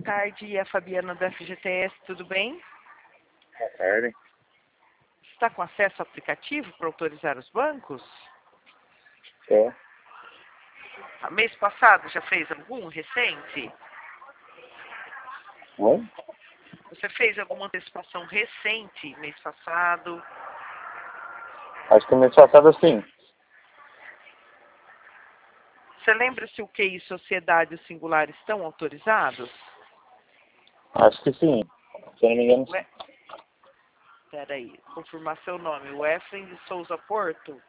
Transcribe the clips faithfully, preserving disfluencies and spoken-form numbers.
tarde, é a Fabiana do F G T S, tudo bem? Boa tarde. Está com acesso ao aplicativo para autorizar os bancos? É. Ah, mês passado já fez algum recente? Oi? Você fez alguma antecipação recente, mês passado? Acho que mês passado sim. Você lembra se o Q I Sociedade e o Singular estão autorizados? Acho que sim. Se eu não me engano, sim. Ué? Peraí, confirmar seu nome. O Efraim de Souza Porto?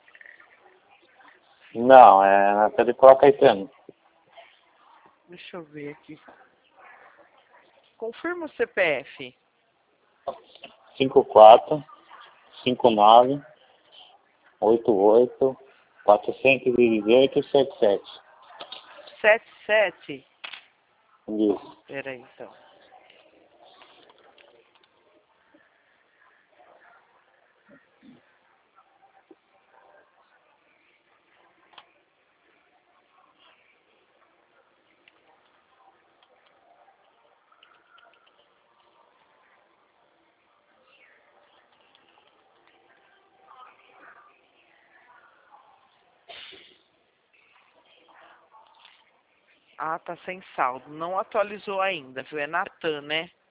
Não, é na Pedro Caetano. Deixa eu ver aqui. Confirma o C P F. cinco quatro, cinco nove, oito oito, quatrocentos e dezoito, setenta e sete. sete sete? Isso. Peraí, então. Ah, tá sem saldo. Não atualizou ainda, viu? É Natan, né?